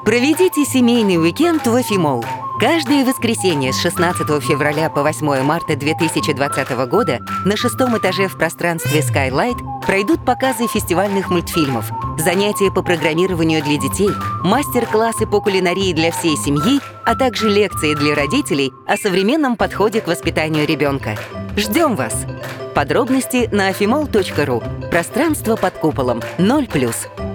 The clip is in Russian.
Проведите семейный уикенд в Афимолл. Каждое воскресенье с 16 февраля по 8 марта 2020 года на 6-м этаже в пространстве Skylight пройдут показы фестивальных мультфильмов, занятия по программированию для детей, мастер-классы по кулинарии для всей семьи, а также лекции для родителей о современном подходе к воспитанию ребенка. Ждем вас! Подробности на afimall.ru. Пространство под куполом 0+.